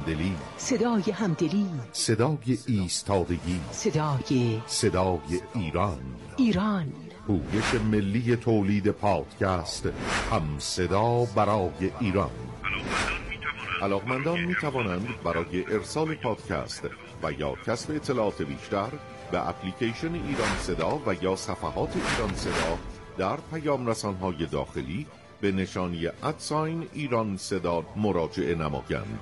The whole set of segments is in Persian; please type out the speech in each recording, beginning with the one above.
دلی، صدای همدلی، صدای ایستادگی، صدای ایران. پویش ملی تولید پادکست هم صدا برای ایران. علاقمندان می توانند برای ارسال پادکست و یا کسب اطلاعات بیشتر به اپلیکیشن ایران صدا و یا صفحات ایران صدا در پیام رسانهای داخلی به نشانی ایران صدا مراجعه نمایند.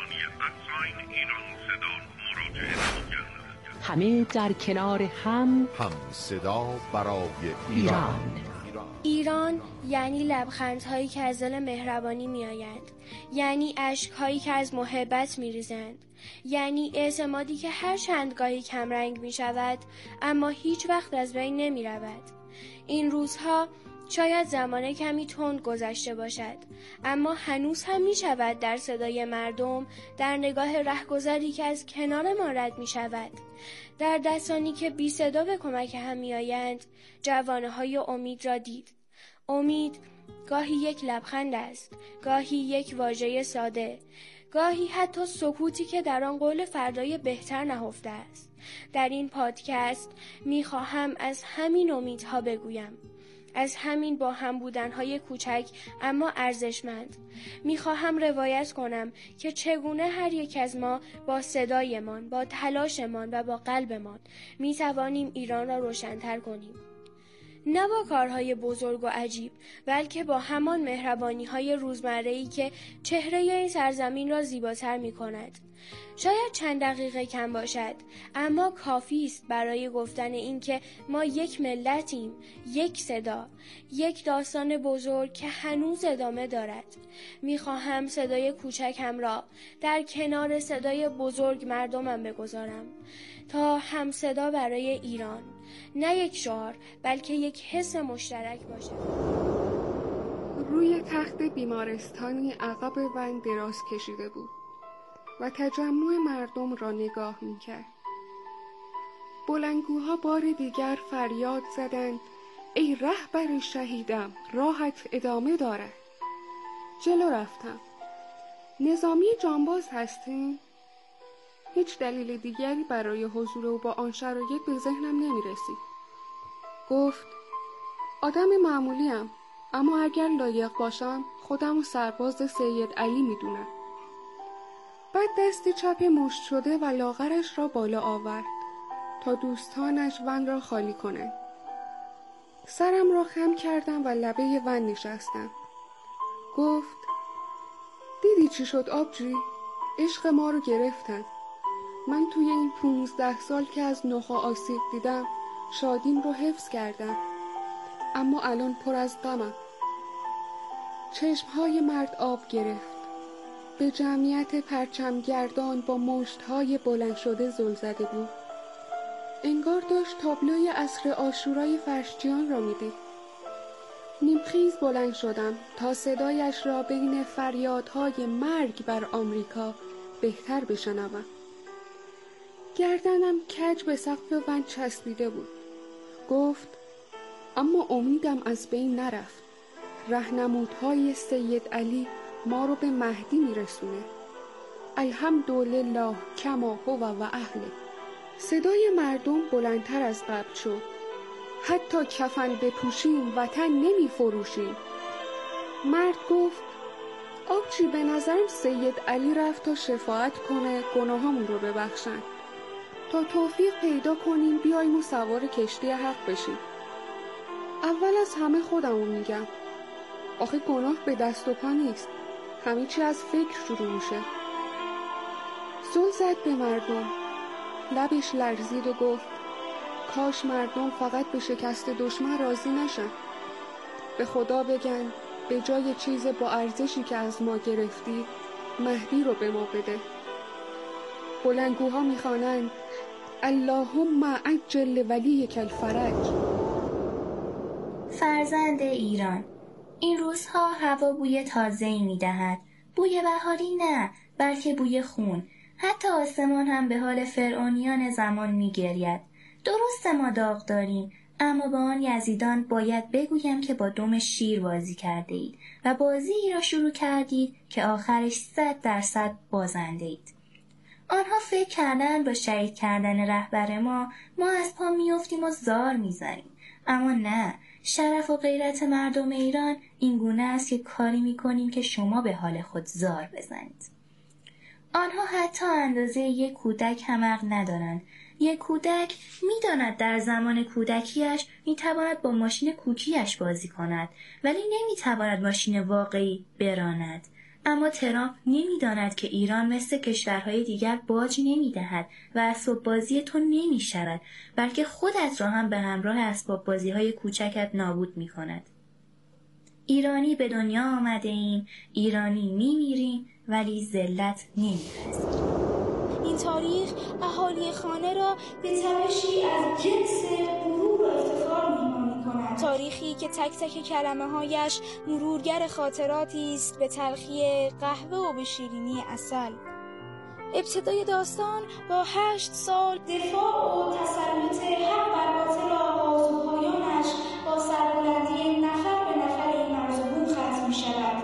همه در کنار هم صدا برای ایران. ایران یعنی لبخندهایی که از دل مهربانی می آیند، یعنی اشکهایی که از محبت می ریزند، یعنی اعتمادی که هر چند گاهی کمرنگ می شود اما هیچ وقت از بین نمی رود. این روزها شاید زمان کمی تند گذشته باشد، اما هنوز هم می شود در صدای مردم، در نگاه رهگذری که از کنار ما رد می شود، در دستانی که بی صدا به کمک هم می آیند، جوانه های امید را دید. امید گاهی یک لبخند است، گاهی یک واژه ساده، گاهی حتی سکوتی که در آن قول فردای بهتر نهفته است. در این پادکست می خواهم از همین امیدها بگویم، از همین با هم بودنهای کوچک اما ارزشمند. میخواهم روایت کنم که چگونه هر یک از ما با صدایمان، با تلاشمان و با قلبمان میتوانیم ایران را روشن‌تر کنیم. نه با کارهای بزرگ و عجیب، بلکه با همان مهربانی‌های روزمره‌ای که چهره این سرزمین را زیباتر می‌کند. شاید چند دقیقه کم باشد، اما کافی است برای گفتن این که ما یک ملتیم، یک صدا، یک داستان بزرگ که هنوز ادامه دارد. می‌خواهم صدای کوچکم را در کنار صدای بزرگ مردمم بگذارم تا هم صدا برای ایران، نه یک شعار بلکه یک حس مشترک باشد. روی تخت بیمارستانی عقب ون دراز کشیده بود و تجمع مردم را نگاه می‌کرد. بلندگوها بار دیگر فریاد زدند: ای رهبر شهیدم، راحت ادامه دارد. جلو رفتم. نظامی جانباز هستین؟ هیچ دلیل دیگری برای حضور او با آن شرایط به ذهنم نمی‌رسید. گفت: آدم معمولیم، اما اگر لایق باشم خودم و سرباز سید علی می‌دونم. بعد دست چپ مشت شده و لاغرش را بالا آورد تا دوستانش ون را خالی کنند. سرم را خم کردم و لبه ون نشستم. گفت: دیدی چی شد آبجی؟ عشق ما رو گرفتن. من توی این 15 سال که از نخا آسیب دیدم شادیم رو حفظ کردم، اما الان پر از غمم. چشمهای مرد آب گرفت. به جمعیت پرچمگردان با مشتهای بلند شده زل زده بود. انگار داشت تابلوی عصر عاشورای فرشچیان را میدید. نیمخیز بلند شدم تا صدایش را بین فریادهای مرگ بر آمریکا بهتر بشنوم. گردنم کج به سقف ون چسبیده بود. گفت: اما امیدم از بین نرفت. راهنمودهای سید علی ما رو به مهدی میرسونه. الحمدلله کما هو و اهله. صدای مردم بلندتر از قبل شد. حتی کفن بپوشیم وطن نمی فروشیم. مرد گفت: آبجی به نظرم سید علی رفت تا شفاعت کنه گناهامون رو ببخشن، تا توفیق پیدا کنیم بیاییم و سوار کشتی حق بشیم. اول از همه خودمو میگم، آخه گناه به دست و پا نیست، همه چی از فکر شروع میشه. زل زد به مردم. لبش لرزید و گفت: کاش مردم فقط به شکست دشمن راضی نشن. به خدا بگن به جای چیز با ارزشی که از ما گرفتی، مهدی رو به ما بده. بلندگوها میخوانند: اللهم عجل ولیک الفرج. فرزند ایران، این روزها هوا بوی تازه‌ای می‌دهد. بوی بهاری نه، بلکه بوی خون. حتی آسمان هم به حال فرعونیان زمان می‌گرید. درسته ما داغ داریم، اما به آن یزیدان باید بگویم که با دم شیر بازی کرده اید و بازی را شروع کردید که آخرش 100% بازنده اید. آنها فکر کردند با شهید کردن رهبر ما از پا میافتیم و زار میزنیم. اما نه، شرف و غیرت مردم ایران این گونه است که کاری میکنیم که شما به حال خود زار بزنید. آنها حتی اندازه یک کودک هم عقل ندارند. یک کودک میداند در زمان کودکیش میتواند با ماشین کوچیش بازی کند، ولی نمیتواند ماشین واقعی براند. اما ترامپ نمیداند که ایران مثل کشورهای دیگر باج نمیدهد و اسباب بازی تو نمیشود، بلکه خودت را هم به همراه اسباب بازی‌های کوچکت نابود میکند. ایرانی به دنیا آمده ایم، ایرانی میمیریم، ولی ذلت نمی‌پذیریم. این تاریخ اهالی خانه را به تلاشی از جنس غرور و افتخار می‌مانی کند. تاریخی که تک تک کلمه‌هایش مرورگر خاطراتی است به تلخی قهوه و به شیرینی عسل. ابتدای داستان با 8 سال دفاع و تسلط حق بر باطل آغاز و پایانش با سربلندی نفر به نفر این مرز و بوم ختم می‌شود.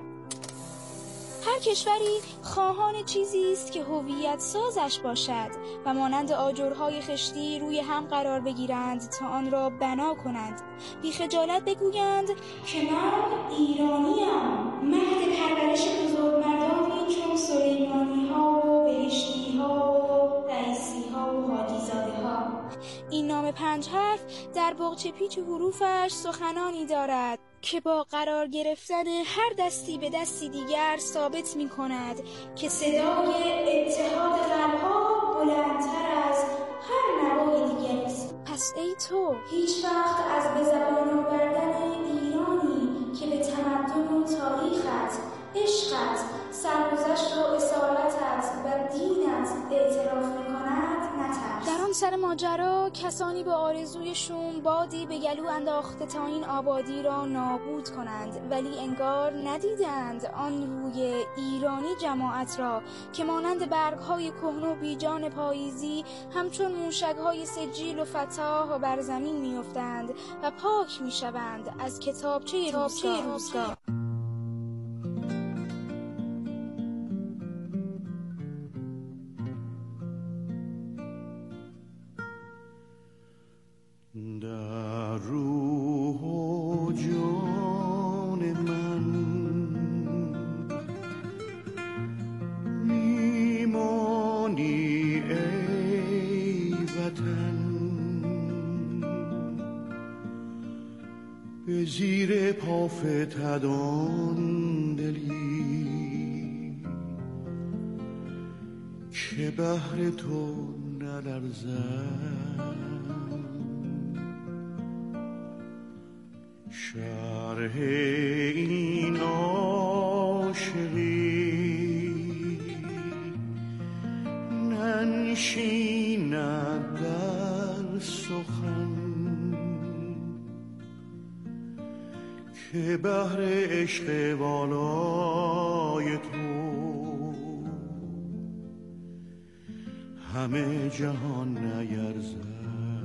هر کشوری خواهان چیزی است که هویت سازش باشد و مانند آجرهای خشتی روی هم قرار بگیرند تا آن را بنا کنند. بی خجالت بگویند که من ایرانیم، مهد پرورش بزرگمردانی چون سلیمانی ها و بهشتی ها و رئیسی ها و حاجیزاده ها. این نام 5 حرف در باغچه پیچ حروفش سخنانی دارد که با قرار گرفتن هر دستی به دستی دیگر ثابت می کند که صدای اتحاد قلب‌ها بلندتر از هر نوای دیگری است. پس ای تو هیچ وقت از به زبان آوردن ایرانی که به تمدن و تاریخت، عشقت، سرگذشت و اصالتت و دینت اعتراف می کند نترس. در آن سر ماجرا کسانی با آرزویشون بادی به گلو انداخته تا این آبادی را نابود کنند، ولی انگار ندیدند آن روی ایرانی جماعت را که مانند برگ‌های کهنه و بیجان پاییزی همچون موشک‌های سجیل و فتاح بر زمین می‌افتند و پاک می‌شوند از کتابچه روزگار. در روح و جان من میمانی ای وطن، به زیر پا فتدان دلی که بهر تو نلرزد. شرح این عاشقی ننشیند در سخن که بهر عشق والای تو همه جهان نیرزد.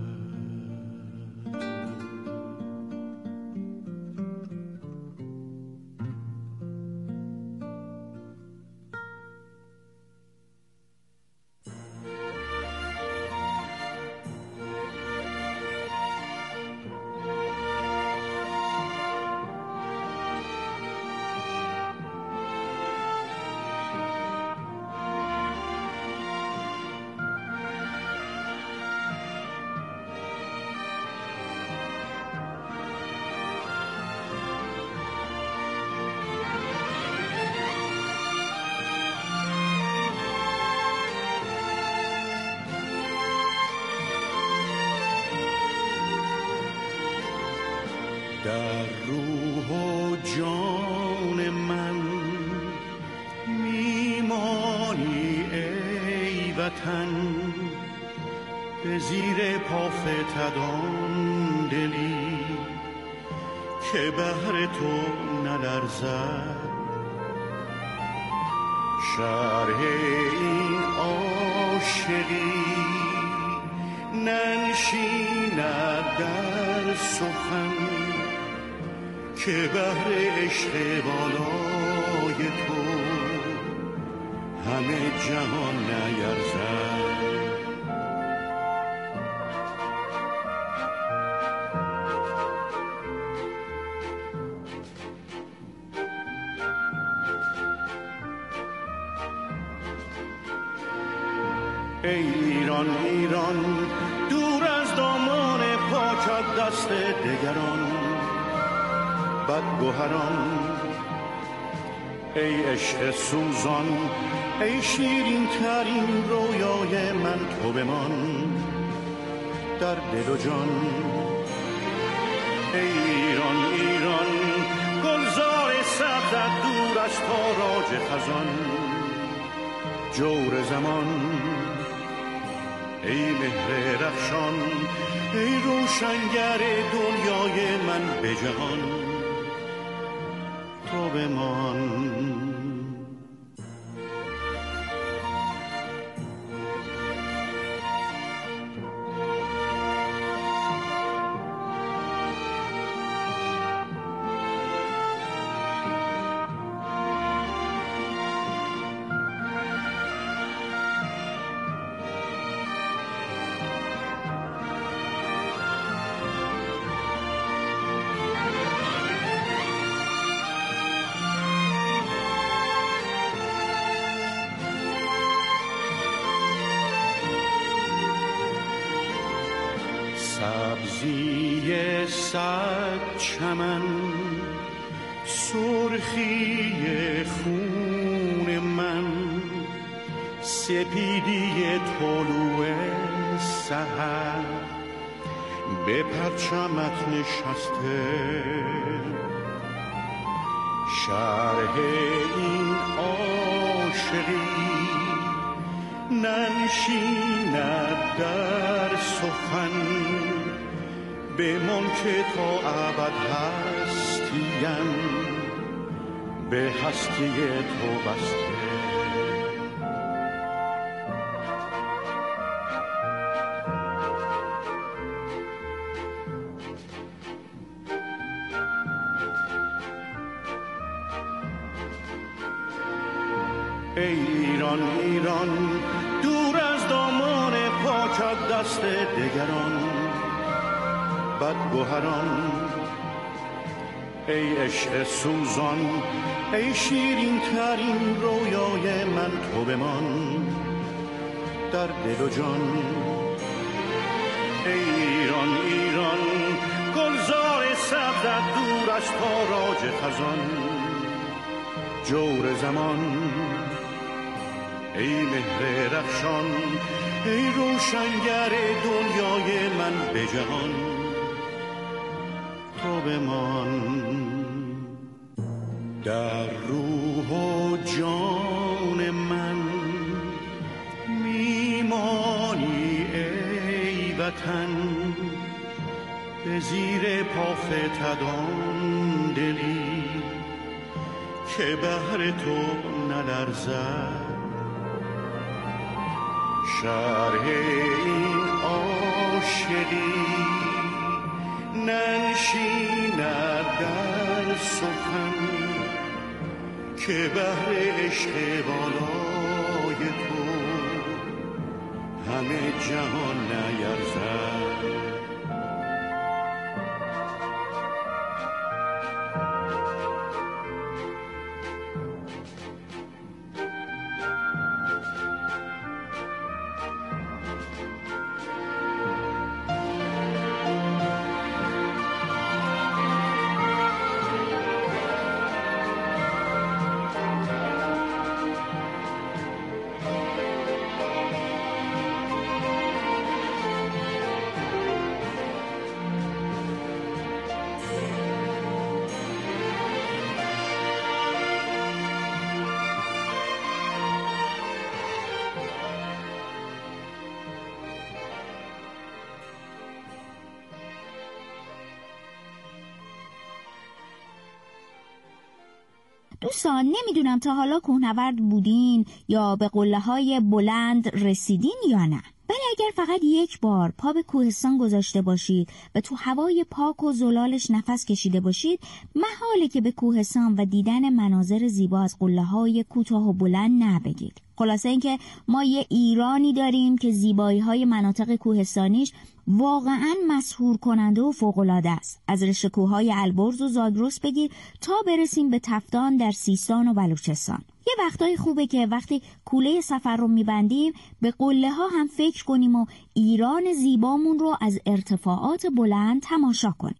در روح و جان من میمانی ای وطن، به زیر پا فتدان دلی که بهر تو نلرزد. شرح این عاشقی ننشیند در سخن که بهر عشق بالای تو همه جهان نیرزد. ای ایران ایران دور از دامان پاکت دست دگران بدگوهران، ای عشق سوزان ای شیرین ترین رویای من تو بمان در دل و جان. ای ایران ایران گلزار سبزت دور از تاراج خزان جور زمان، ای مهر رخشان ای روشنگر دنیای من به جهان تو بمان. سبزی صد چمن سرخی خون من، سپیدی طلوع سحر به پرچمت نشسته، شرح این عاشقی ننشیند در سخن بمان که تا ابد هستیم به هستی تو بسته. ای ایران ایران دور از دامان پاکت دست دگران بدگوهران، ای عشق سوزان ای شیرین ترین رویای من تو بمان در دل و جان. ای ایران ایران گلزار سبزت دور از تاراج خزان جور زمان، ای مهر رخشان ای روشنگر دنیای من به جهان تو بمان. در روح و جان من میمانی ای وطن، به زیر پا فتدان دلی که بهر تو نلرزد. شرح این عاشقی ننشیند در سخن که بهر عشق بالای تو همه جهان نیرزد. دوستان نمیدونم تا حالا کوهنورد بودین یا به قله‌های بلند رسیدین یا نه. ولی اگر فقط یک بار پا به کوهستان گذاشته باشید و تو هوای پاک و زلالش نفس کشیده باشید، محاله که به کوهستان و دیدن مناظر زیبا از قله‌های کوتاه و بلند نبگید. خلاصه اینکه ما یه ایرانی داریم که زیبایی‌های مناطق کوهستانیش واقعاً مسحور کننده و فوق‌العاده است. از رشته کوه‌های البرز و زاگرس بگیر تا برسیم به تفتان در سیستان و بلوچستان. یه وقتای خوبه که وقتی کوله سفر رو میبندیم به قله‌ها هم فکر کنیم و ایران زیبامون رو از ارتفاعات بلند تماشا کنیم.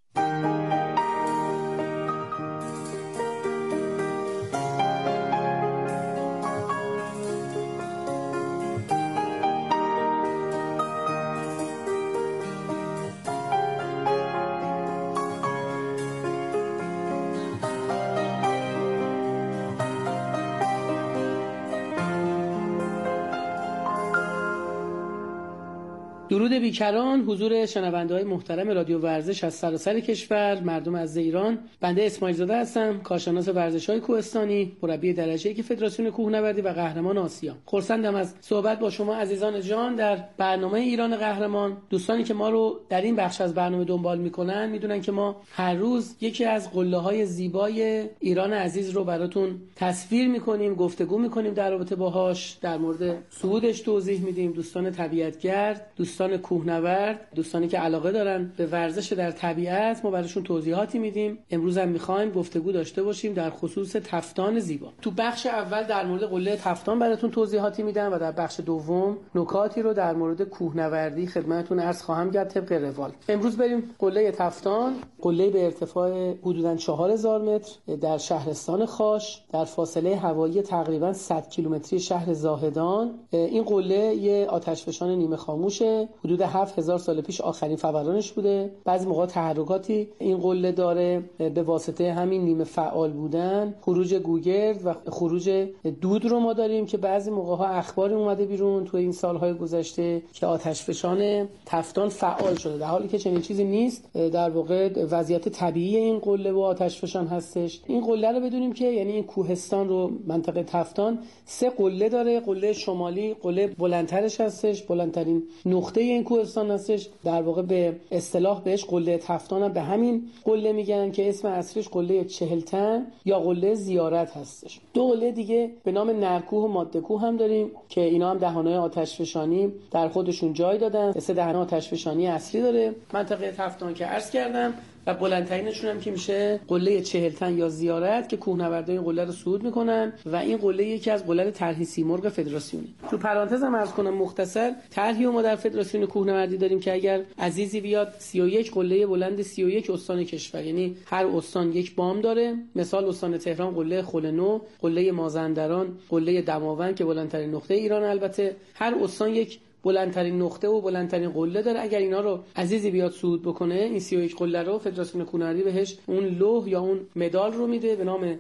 درود بیکران حضور شنونده‌های محترم رادیو ورزش از سراسر کشور، مردم عزیز ایران. بنده اسماعیل زاده هستم، کارشناس ورزش‌های کوهستانی، مربی درجه یک فدراسیون کوهنوردی و قهرمان آسیا. خرسندم از صحبت با شما عزیزان جان در برنامه ایران قهرمان. دوستانی که ما رو در این بخش از برنامه دنبال می‌کنن می‌دونن که ما هر روز یکی از قله‌های زیبای ایران عزیز رو براتون تصویر می‌کنیم، گفتگو می‌کنیم در رابطه باهاش، در مورد صعودش توضیح میدیم. دوستان طبیعتگرد، دوستان کوهنورد، دوستانی که علاقه دارن به ورزش در طبیعت، ما براشون توضیحاتی میدیم. امروز هم می‌خوایم گفتگو داشته باشیم در خصوص تفتان زیبا. تو بخش اول در مورد قله تفتان براتون توضیحاتی میدم و در بخش دوم نکاتی رو در مورد کوهنوردی خدمتتون عرض خواهم کرد طبق روال. امروز بریم قله تفتان، قله به ارتفاع حدوداً 4000 متر در شهرستان خاش، در فاصله هوایی تقریباً 100 کیلومتری شهر زاهدان. این قله یه آتشفشان نیمه خاموشه، حدود 7000 سال پیش آخرین فورانش بوده. بعضی موقع تحرکاتی این قله داره به واسطه همین نیمه فعال بودن، خروج گوگرد و خروج دود رو ما داریم که بعضی موقع ها اخباری اومده بیرون تو این سالهای گذشته که آتشفشان تفتان فعال شده، در حالی که چنین چیزی نیست. در واقع وضعیت طبیعی این قله و آتشفشان هستش. این قله رو بدونیم که یعنی این کوهستان رو، منطقه تفتان 3 قله داره. قله شمالی قله بلندترش هستش، بلندترین نقطه این کوهستان هستش. در واقع به اصطلاح بهش قله تفتان هم به همین قله میگن که اسم اصلیش قله 40 تن یا قله زیارت هستش. 2 قله دیگه به نام نرکوه و ماده کوه هم داریم که اینا هم دهانهای آتشفشانی در خودشون جای دادن. 3 دهانه آتشفشانی اصلی داره منطقه تفتان که عرض کردم و بلندترینشون هم که میشه قله 40 تن یا زیارت که کوهنوردای این قله رو صعود میکنن و این قله یکی از قله طرح سیمرغ فدراسیونی. تو پرانتز هم عرض کنم مختصر، طرحی ما در فدراسیون کوهنوردی داریم که اگر عزیزی بیاد 31 قله بلند 31 استان کشور، یعنی هر استان یک بام داره. مثال استان تهران قله خلنو، قله مازندران، قله دماوند که بلندترین نقطه ایران، البته هر استان یک بلندترین نقطه و بلندترین قله داره. اگر اینا رو عزیزی بیاد صعود بکنه، این 31 قله رو فدراسیون کوهنوردی بهش اون لوح یا اون مدال رو میده به نام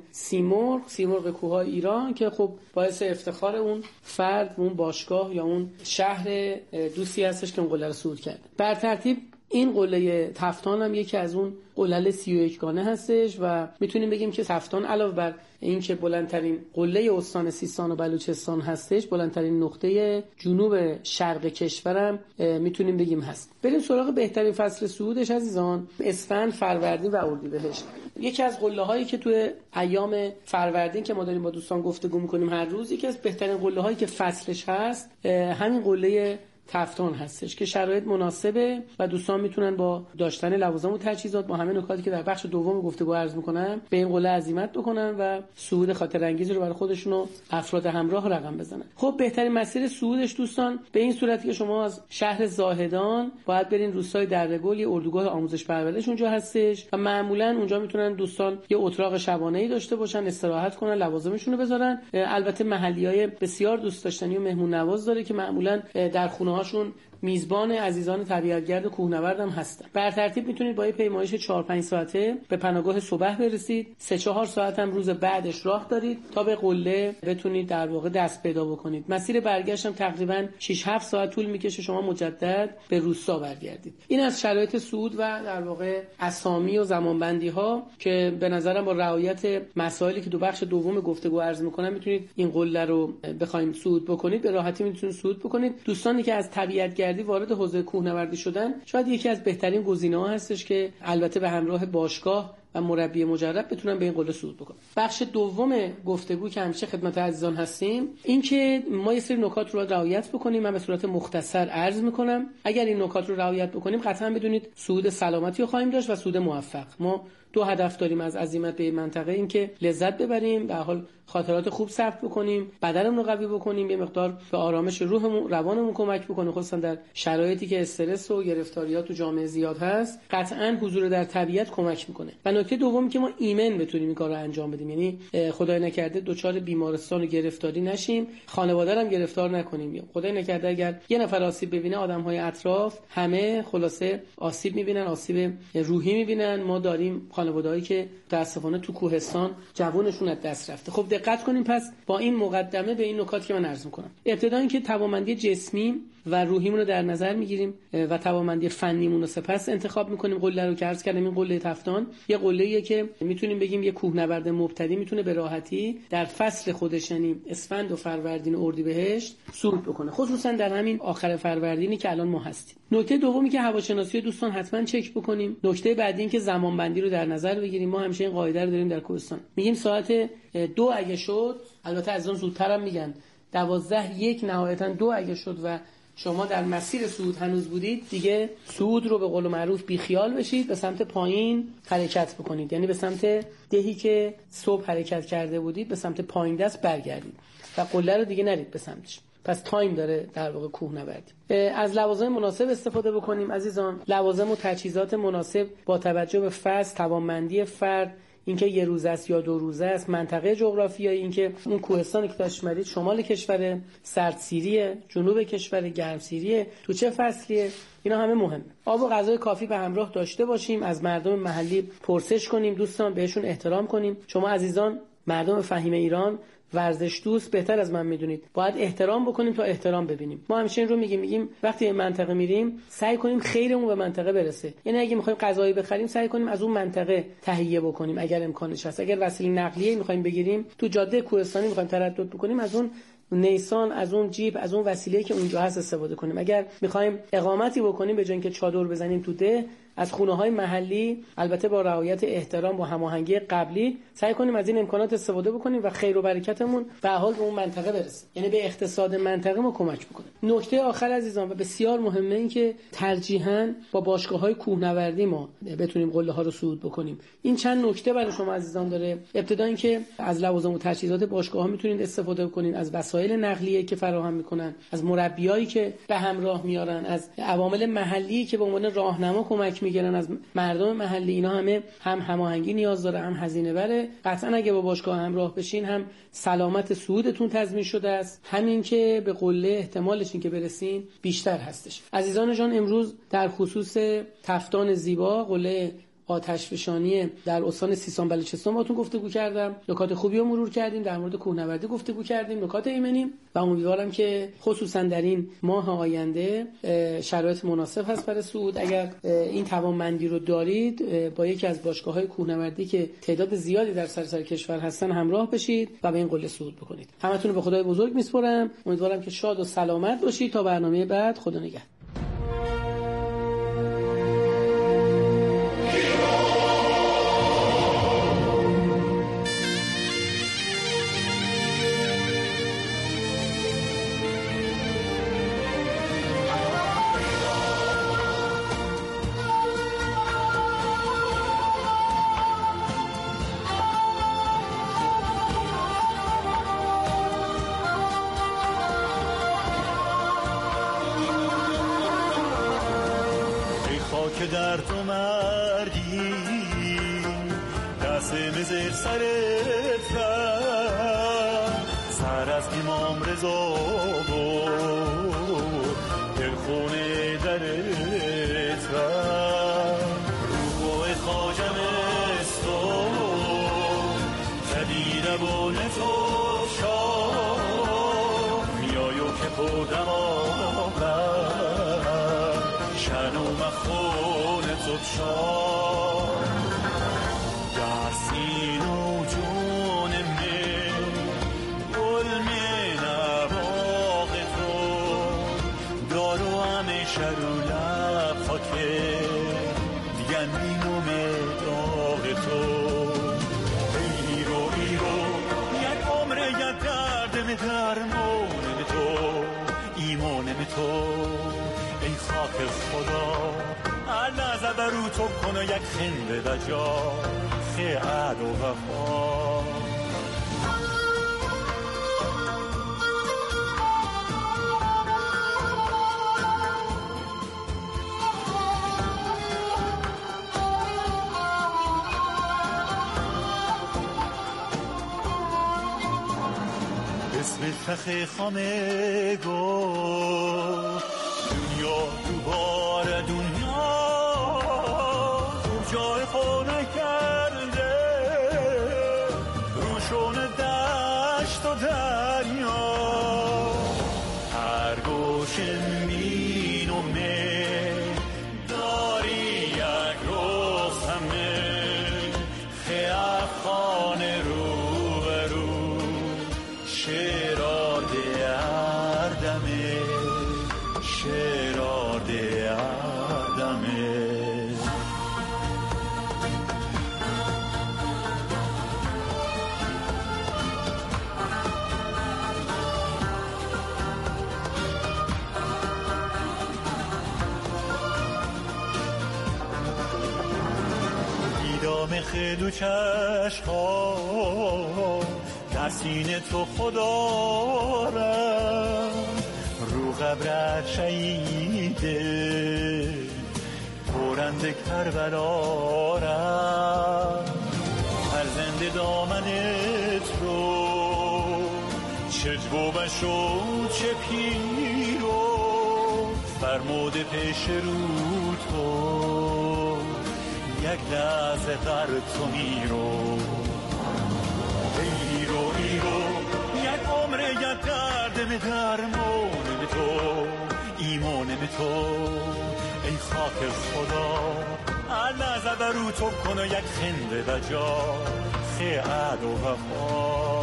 سیمرغ کوههای ایران که خب باعث افتخار اون فرد، اون باشگاه یا اون شهر دوستی هستش که اون قله رو صعود کرده. بر ترتیب این قله تفتان هم یکی از اون قله 31 گانه هستش و میتونیم بگیم که تفتان علاوه بر این که بلندترین قله استان سیستان و بلوچستان هستش، بلندترین نقطه جنوب شرق کشورم میتونیم بگیم هست. بریم سراغ بهترین فصل صعودش عزیزان، اسفند، فروردین و اردیبهشت. یکی از قله هایی که توی ایام فروردین که ما داریم با دوستان گفتگو میکنیم هر روز، یکی از بهترین قله هایی که فصلش هست همین قله تفتان هستش که شرایط مناسبه و دوستان میتونن با داشتن لوازم و تجهیزات با همه نکاتی که در بخش دوم گفتگو عرض میکنم به این قله عزیمت بکنن و صعود خاطر انگیزی رو برای خودشون و افراد همراه رقم بزنن. خب بهترین مسیر صعودش دوستان به این صورتی که شما از شهر زاهدان باید برین روستای دره‌گل، یه اردوگاه آموزش پرورش اونجا هستش و معمولا اونجا میتونن دوستان یه اتراق شبانه‌ای داشته باشن، استراحت کنن، لوازمشون رو بذارن. البته محلیای بسیار دوست داشتنی و مهمون نواز داره که معمولا در خونه هاشون میزبان عزیزان طبیعتگرد کوهنورد هم هستم. بر ترتیب میتونید با یه پیمایش 4-5 ساعته به پناهگاه صبح برسید. 3-4 ساعت هم روز بعدش راه دارید تا به قله بتونید در واقع دست پیدا بکنید. مسیر برگشت هم تقریبا 6-7 ساعت طول میکشه، شما مجدد به روستا برگردید. این از شرایط صعود و در واقع اسامی و زمانبندی ها که به نظرم با رعایت مسائلی که دو بخش دوم گفتگو عرض میکنم میتونید این قله رو بخواید صعود بکنید، به راحتی میتونید صعود بکنید. دوستانی که از طبیعتگردی وارد حوزه کوهنوردی شدن شاید یکی از بهترین گزینه‌ها هستش که البته به همراه باشگاه و مربی مجرب بتونن به این قله صعود بکنن. بخش دوم گفتگو که همیشه خدمت عزیزان هستیم این که ما یه سری نکات رو رعایت بکنیم. من به صورت مختصر عرض میکنم. اگر این نکات رو رعایت بکنیم قطعا بدونید صعود سلامتی رو خواهیم داشت و صعود موفق. ما 2 هدف داریم از عزیمت به این منطقه، این که لذت ببریم، به حال خاطرات خوب ثبت بکنیم، بدنمون رو قوی بکنیم، یه مقدار به آرامش روحمون، روانمون کمک بکنه، خصوصا در شرایطی که استرس و گرفتاریات تو جامعه زیاد هست. قطعاً حضور در طبیعت کمک میکنه. و نکته دومی که ما ایمن بتونیم این کارو انجام بدیم، یعنی خدای نکرده دچار بیمارستان و گرفتاری نشیم، خانواده رو هم گرفتار نکنیم. خدای نکرده اگر یه نفر آسیب ببینه، آدم‌های اطراف همه خلاصه آسیب میبینن، آسیب روحی میبینن. ما داریم خانواده‌هایی که متأسفانه تو کوهستان جوانشون از دست رفته. خب دقت کنیم پس با این مقدمه به این نکات که من عرض می‌کنم. ابتدا اینکه توانمندی جسمی و روحیمون رو در نظر میگیریم و توانمندی فنیمون رو سپس انتخاب میکنیم. قله رو که عرض کردم، این قله تفتان یه قله‌ایه که میتونیم بگیم یه کوهنورد مبتدی میتونه به راحتی در فصل خودش، یعنی اسفند و فروردین و اردیبهشت صعود بکنه، خصوصا در همین آخر فروردینی که الان ما هستیم. نکته دومی که هواشناسی دوستان حتما چک بکنیم. نکته بعدی این که زمانبندی رو در نظر بگیریم. ما همیشه این قاعده رو داریم در کوهستان، میگیم ساعت 2 اگه شد، البته از اون زودتر هم میگن 12-1 نهایتا 2 اگه شد و شما در مسیر صعود هنوز بودید، دیگه صعود رو به قول معروف بیخیال بشید، به سمت پایین حرکت بکنید. یعنی به سمت دهی که صبح حرکت کرده بودید به سمت پایین دست برگردید و قله رو دیگه نرید به سمتش. پس تایم داره در واقع کوهنوردی. از لوازم مناسب استفاده بکنیم عزیزان. لوازم و تجهیزات مناسب با توجه به فصل، توانمندی فرد، اینکه یه روز است یا 2 روزه است، منطقه جغرافیایی، اینکه اون کوهستانی که تشمرید شمال کشور، سردسیریه، جنوب کشور، گرمسیریه، تو چه فصلیه، اینا همه مهمه. آب و غذای کافی به همراه داشته باشیم. از مردم محلی پرسش کنیم، دوستان بهشون احترام کنیم. شما عزیزان مردم فهیم ایران، ورزش دوست، بهتر از من میدونید باید احترام بکنیم تا احترام ببینیم. ما همیشه این رو میگیم وقتی این منطقه میریم سعی کنیم خیرمون به منطقه برسه. یعنی اگه میخوایم غذایی بخریم سعی کنیم از اون منطقه تهیه بکنیم اگر امکانش هست. اگر وسیله نقلیه میخوایم بگیریم، تو جاده کوهستانی میخوایم تردد بکنیم، از اون نیسان، از اون جیپ، از اون وسیله‌ای که اونجا هست استفاده کنیم. اگر میخوایم اقامتی بکنیم به جای اینکه چادر بزنیم تو ده، از خونه‌های محلی، البته با رعایت احترام با هماهنگی قبلی، سعی کنیم از این امکانات استفاده بکنیم و خیر و برکتمون به حال به اون منطقه برسه، یعنی به اقتصاد منطقه ما کمک بکنه. نکته آخر عزیزان و بسیار مهمه این که ترجیحاً با باشگاه‌های کوهنوردی ما بتونیم قله‌ها رو صعود بکنیم. این چند نکته برای شما عزیزان داره. ابتدا این که از لوازم و تجهیزات باشگاه‌ها میتونید استفاده بکنید، از وسایل نقلیه که فراهم میکنن، از مربیایی که به همراه میارن، از عوامل محلی که به عنوان راهنما کمک میگیرن از مردم محلی. اینا همه هم هماهنگی نیاز داره، هم هزینه بره. قطعا اگه با باشگاه همراه بشین هم سلامت صعودتون تضمین شده است، همین که به قله احتمالش این که برسین بیشتر هستش. عزیزان جان، امروز در خصوص تفتان زیبا، قله آتشفشانی در استان سیستان بلوچستان باهاتون گفتگو کردم. نکات خوبی رو مرور کردیم، در مورد کوهنوردی گفتگو کردیم، نکات ایمنی، و امیدوارم که خصوصا در این ماه آینده شرایط مناسب هست برای صعود. اگر این توانمندی رو دارید با یکی از باشگاه‌های کوهنوردی که تعداد زیادی در سراسر کشور هستن همراه بشید و به این قله صعود بکنید. همتون رو به خدای بزرگ میسپارم. امیدوارم که شاد و سلامت باشید. تا برنامه بعد، خدا نگهدار. که در تو مردی دست مزر سرت سر از امام رضا بود دل خونه و دماغم شنو مخون تو شام در سینه و جون من گل من باغ تو دارو همیشه رو لب خاکه دیگه مینوم داغ تو ایرو یک عمر یک دردم درمانم تو ایمانم تو ای خاک خدا لحظه برو تو کنه یک خنده و جا خیعد و وفا اسم تخ خامه گفت دنیا دوباره دنیا جای خونه کرده روشون دشت و دریا هر گوش مینومه داری یک روز همه خیف خانه رو برو شیراده اردمه شیراده اردمه دیدام خیلو چشقا در سینه تو خدا رم رو قبرت شهیده پرنده کربلا رم هر زنده دامنت رو چه جوبش و چه پیرو فرمود پیش رو تو یک لحظه غر تو میرو ایرو یک عمر یک دردم درمانم تو ایمانم تو ای خاک خدا لحظه برو تو کنه یک خنده و جا خیعد و وفا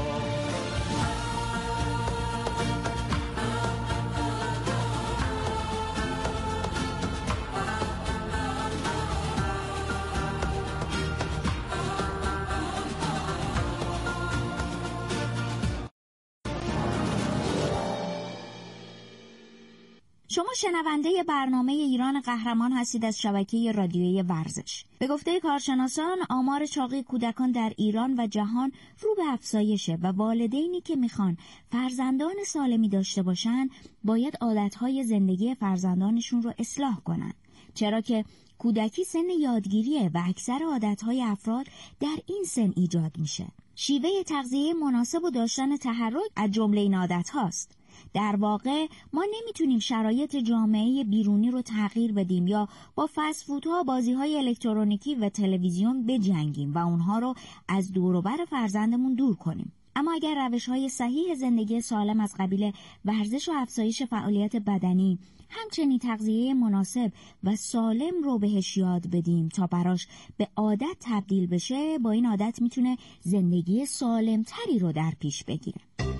شما شنونده برنامه ایران قهرمان هستید از شبکه رادیویی ورزش. به گفته کارشناسان آمار چاقی کودکان در ایران و جهان رو به افزایشه و والدینی که میخوان فرزندان سالمی داشته باشن باید عادتهای زندگی فرزندانشون رو اصلاح کنن، چرا که کودکی سن یادگیریه و اکثر عادتهای افراد در این سن ایجاد میشه. شیوه تغذیه مناسب و داشتن تحرک از جمله این عادت هاست. در واقع ما نمیتونیم شرایط جامعه بیرونی رو تغییر بدیم یا با فست فودها، بازی‌های الکترونیکی و تلویزیون بجنگیم و اونها رو از دور و بر فرزندمون دور کنیم. اما اگر روش‌های صحیح زندگی سالم از قبیل ورزش و افزایش فعالیت بدنی، همچنین تغذیه مناسب و سالم رو بهش یاد بدیم تا براش به عادت تبدیل بشه، با این عادت میتونه زندگی سالم تری رو در پیش بگیره.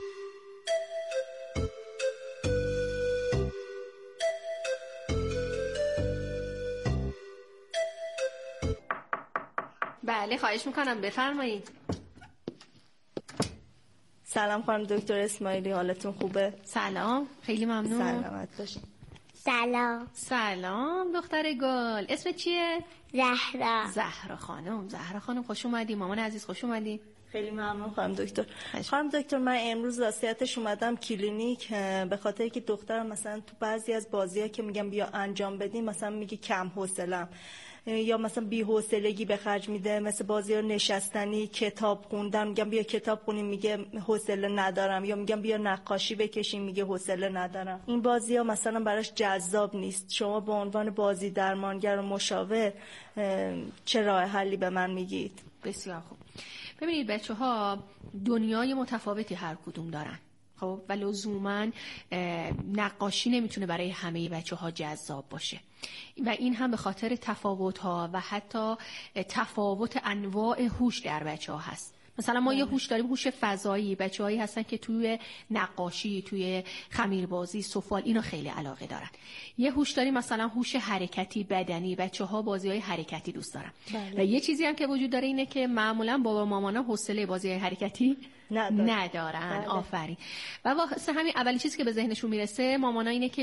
بله خواهش میکنم بفرمایید. سلام خانم دکتر اسماعیلی، حالتون خوبه؟ سلام، خیلی ممنون. سلامت باشین. سلام دختر گل، اسم چیه؟ زهرا خانم خوش اومدی. مامان عزیز خوش اومدی. خیلی ممنون خانم دکتر. خانم دکتر من امروز وصیتش اومدم کلینیک به خاطر که دخترم مثلا تو بعضی از بازی‌ها که میگم بیا انجام بدیم مثلا میگه کم حوصله‌ام یا مثلا بی‌حوصلگی به خرج میده، مثل بازی‌ها نشستنی، کتاب خوندن، میگم بیا کتاب خونیم میگه حوصله ندارم، یا میگم بیا نقاشی بکشیم میگه حوصله ندارم. این بازی‌ها مثلا براش جذاب نیست. شما به عنوان بازی درمانگر و مشاور چه راه حلی به من میگید؟ بسیار خوب. ببینید بچه‌ها دنیای متفاوتی هر کدوم دارن. خب و لزوما نقاشی نمیتونه برای همه بچه‌ها جذاب باشه و این هم به خاطر تفاوت‌ها و حتی تفاوت انواع هوش در بچه‌ها هست. مثلا ما یه هوش داریم، هوش فضایی، بچه‌هایی هستن که توی نقاشی، توی خمیربازی، سفال اینا خیلی علاقه دارن. یه هوش داریم مثلا هوش حرکتی بدنی، بچه‌ها بازی‌های حرکتی دوست دارن. و یه چیزی هم که وجود داره اینه که معمولا بابا مامانا حوصله بازی‌های حرکتی ندارن. آفرین. و واسه همین اولین چیزی که به ذهنشون میرسه مامانا اینه که